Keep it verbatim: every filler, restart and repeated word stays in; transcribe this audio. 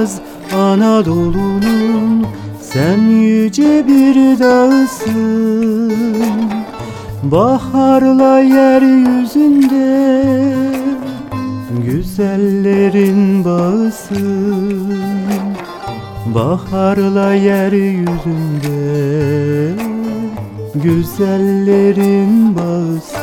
bitmez Anadolu'nun. Sen yüce bir dağısın, baharla yeryüzünde güzellerin bağısın. Baharla yeryüzünde güzellerin bağısın.